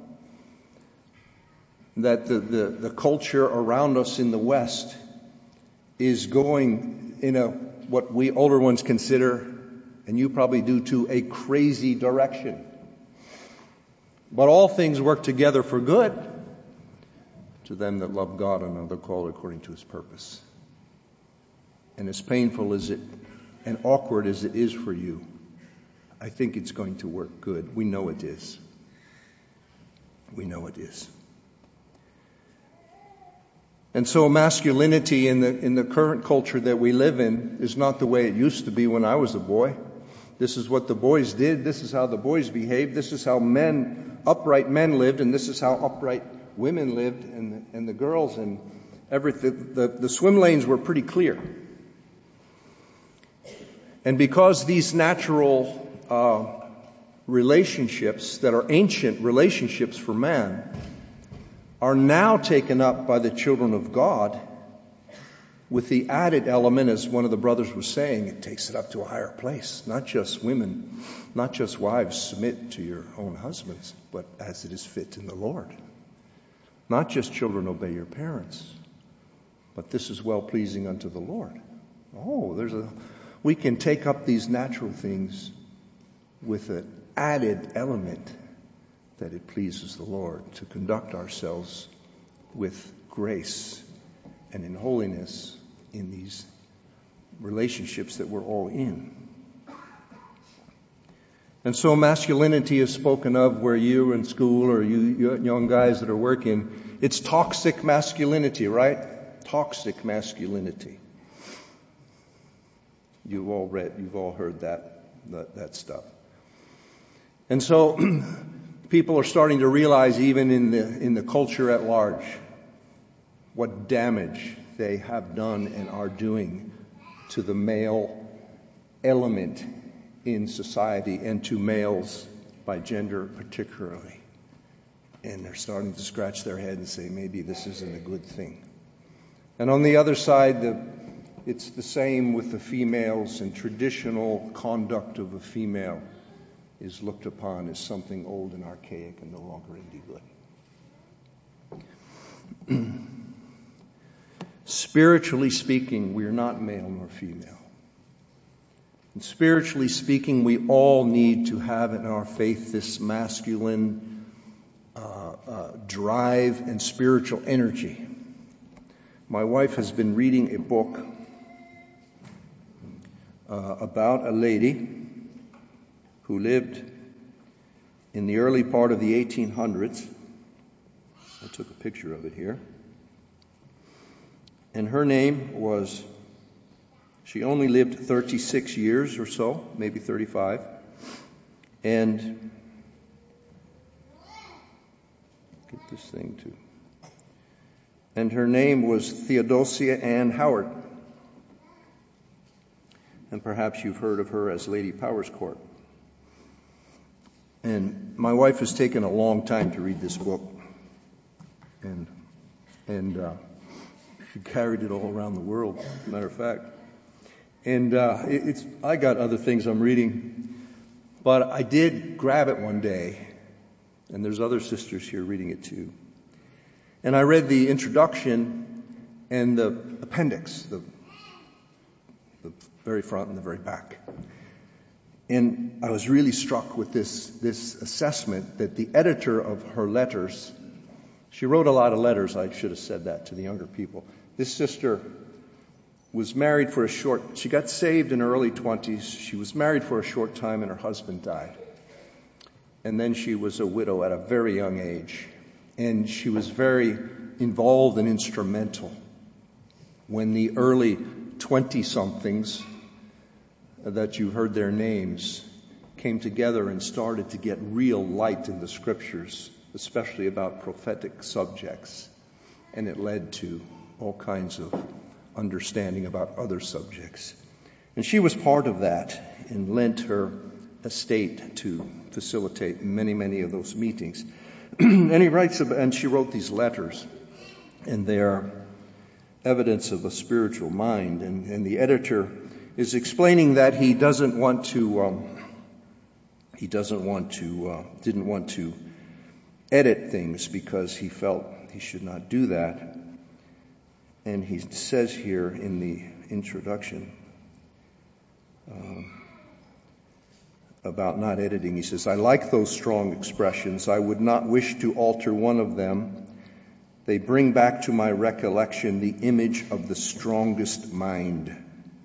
that the, the, the culture around us in the West is going in a what we older ones consider, and you probably do too, a crazy direction. But all things work together for good to them that love God and are called according to His purpose. And as painful as it and awkward as it is for you, I think it's going to work good. We know it is. We know it is. And so masculinity in the in the current culture that we live in is not the way it used to be when I was a boy. This is what the boys did. This is how the boys behaved. This is how men, upright men lived, and this is how upright women lived, and the, and the girls and everything. The, the swim lanes were pretty clear. And because these natural uh, relationships that are ancient relationships for man are now taken up by the children of God, with the added element, as one of the brothers was saying, it takes it up to a higher place. Not just women, not just wives submit to your own husbands, but as it is fit in the Lord. Not just children obey your parents, but this is well-pleasing unto the Lord. Oh, there's a, we can take up these natural things with an added element that it pleases the Lord to conduct ourselves with grace and in holiness in these relationships that we're all in. And so masculinity is spoken of where you're in school or you, you young guys that are working. It's toxic masculinity, right? Toxic masculinity. You've all read, you've all heard that, that, that stuff. And so people are starting to realize, even in the in the culture at large, what damage they have done and are doing to the male element in society and to males by gender particularly. And they're starting to scratch their head and say, maybe this isn't a good thing. And on the other side, the, it's the same with the females, and traditional conduct of a female is looked upon as something old and archaic and no longer any good. Spiritually speaking, we are not male nor female. And spiritually speaking, we all need to have in our faith this masculine uh, uh, drive and spiritual energy. My wife has been reading a book uh, about a lady who lived in the early part of the eighteen hundreds. I took a picture of it here. And her name was, she only lived thirty-six years or so, maybe thirty-five. And, get this thing too. And her name was Theodosia Ann Howard. And perhaps you've heard of her as Lady Powerscourt. And my wife has taken a long time to read this book. And, and, uh, she carried it all around the world, as a matter of fact. And uh, it, it's I got other things I'm reading, but I did grab it one day, and there's other sisters here reading it too. And I read the introduction and the appendix, the, the very front and the very back. And I was really struck with this, this assessment that the editor of her letters, she wrote a lot of letters, I should have said that to the younger people. This sister was married for a short, she got saved in her early twenties. She was married for a short time and her husband died. And then she was a widow at a very young age. And she was very involved and instrumental when the early twenty-somethings that you heard their names came together and started to get real light in the scriptures, especially about prophetic subjects. And it led to all kinds of understanding about other subjects. And she was part of that and lent her estate to facilitate many, many of those meetings. And he writes about, and she wrote these letters, and they are evidence of a spiritual mind. And, and the editor is explaining that he doesn't want to, um, he doesn't want to, uh, didn't want to edit things because he felt he should not do that. And he says here in the introduction um, about not editing, he says, I like those strong expressions. I would not wish to alter one of them. They bring back to my recollection the image of the strongest mind.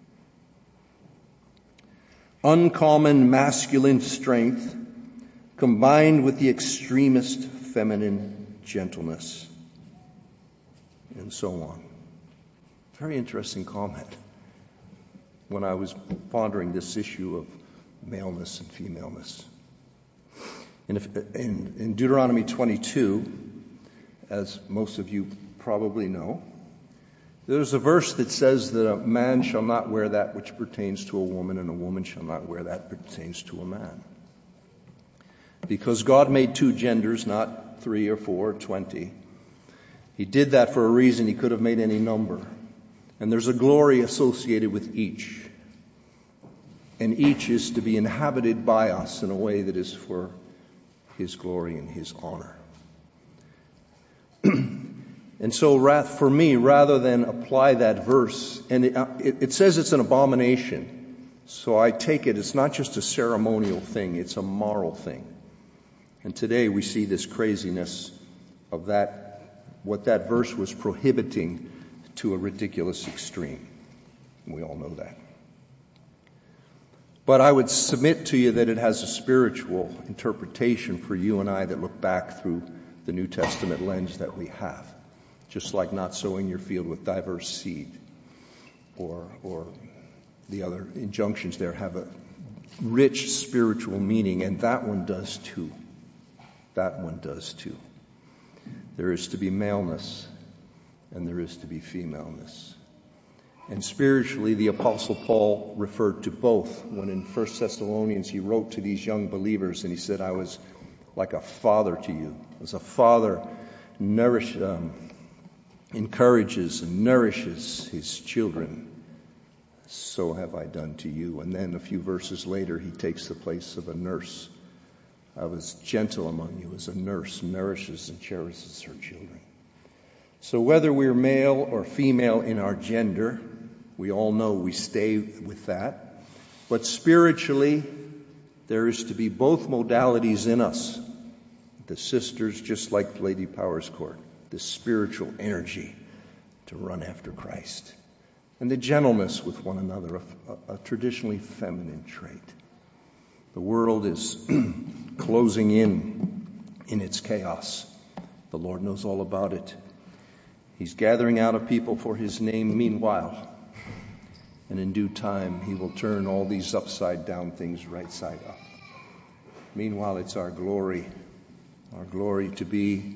Uncommon masculine strength combined with the extremist feminine gentleness. And so on. Very interesting comment when I was pondering this issue of maleness and femaleness. And if, in, in Deuteronomy twenty-two, as most of you probably know, there's a verse that says that a man shall not wear that which pertains to a woman, and a woman shall not wear that which pertains to a man. Because God made two genders, not three or four or twenty. He did that for a reason. He could have made any number. And there's a glory associated with each. And each is to be inhabited by us in a way that is for His glory and His honor. And so for me, rather than apply that verse, and it, it says it's an abomination. So I take it, it's not just a ceremonial thing, it's a moral thing. And today we see this craziness of that, what that verse was prohibiting, to a ridiculous extreme. We all know that. But I would submit to you that it has a spiritual interpretation for you and I that look back through the New Testament lens that we have. Just like not sowing your field with diverse seed, or, or the other injunctions there have a rich spiritual meaning, and that one does too. That one does too. There is to be maleness and there is to be femaleness. And spiritually, the Apostle Paul referred to both when in First Thessalonians he wrote to these young believers and he said, I was like a father to you. As a father nourish, um, encourages and nourishes his children, so have I done to you. And then a few verses later, he takes the place of a nurse. I was gentle among you as a nurse nourishes and cherishes her children. So whether we're male or female in our gender, we all know we stay with that. But spiritually, there is to be both modalities in us. The sisters, just like Lady Powerscourt, the spiritual energy to run after Christ. And the gentleness with one another, a, a, a traditionally feminine trait. The world is closing in in its chaos. The Lord knows all about it. He's gathering out a people for his name meanwhile. And in due time, he will turn all these upside down things right side up. Meanwhile, it's our glory, our glory to be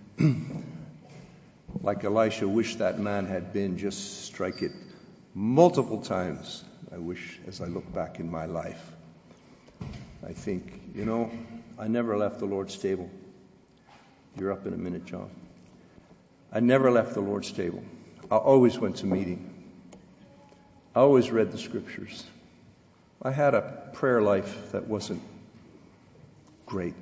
like Elisha wished that man had been, just strike it multiple times. I wish as I look back in my life. I think, you know, I never left the Lord's table. You're up in a minute, John. I never left the Lord's table. I always went to meeting. I always read the scriptures. I had a prayer life that wasn't great.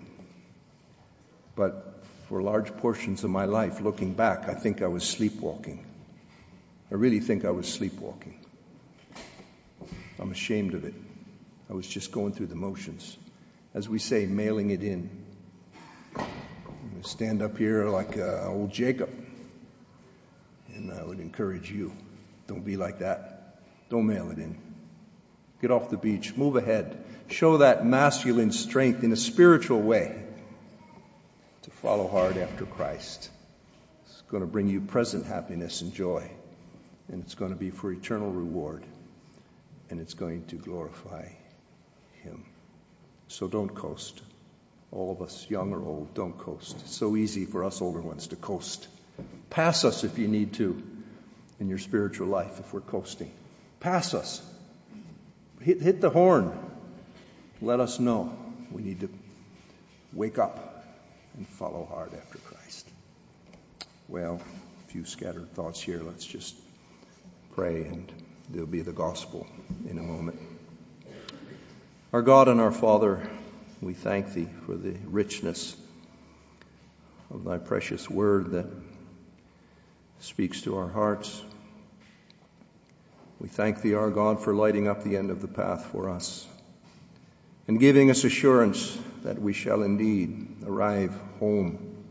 But for large portions of my life, looking back, I think I was sleepwalking. I really think I was sleepwalking. I'm ashamed of it. I was just going through the motions. As we say, mailing it in. I stand up here like uh, old Jacob. And I would encourage you, don't be like that. Don't mail it in. Get off the beach. Move ahead. Show that masculine strength in a spiritual way to follow hard after Christ. It's going to bring you present happiness and joy. And it's going to be for eternal reward. And it's going to glorify him. So don't coast. All of us, young or old, don't coast. It's so easy for us older ones to coast. Pass us if you need to in your spiritual life if we're coasting. Pass us. Hit, hit the horn. Let us know we need to wake up and follow hard after Christ. Well, a few scattered thoughts here. Let's just pray and there'll be the gospel in a moment. Our God and our Father, we thank thee for the richness of thy precious word that speaks to our hearts. We thank thee, our God, for lighting up the end of the path for us and giving us assurance that we shall indeed arrive home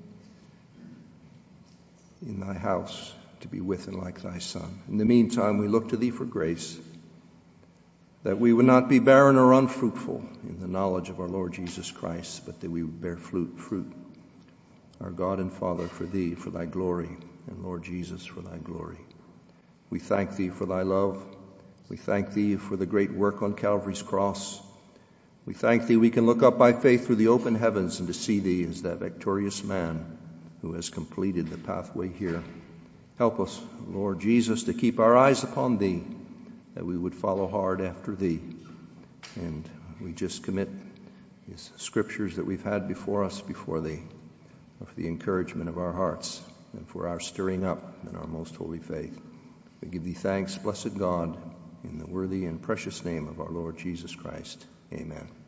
in thy house to be with and like thy Son. In the meantime, we look to thee for grace, that we would not be barren or unfruitful in the knowledge of our Lord Jesus Christ, but that we would bear fruit, our God and Father, for thee, for thy glory, and Lord Jesus, for thy glory. We thank thee for thy love. We thank thee for the great work on Calvary's cross. We thank thee we can look up by faith through the open heavens and to see thee as that victorious man who has completed the pathway here. Help us, Lord Jesus, to keep our eyes upon thee, that we would follow hard after thee. And we just commit these scriptures that we've had before us before thee, for the encouragement of our hearts and for our stirring up in our most holy faith. We give thee thanks, blessed God, in the worthy and precious name of our Lord Jesus Christ. Amen.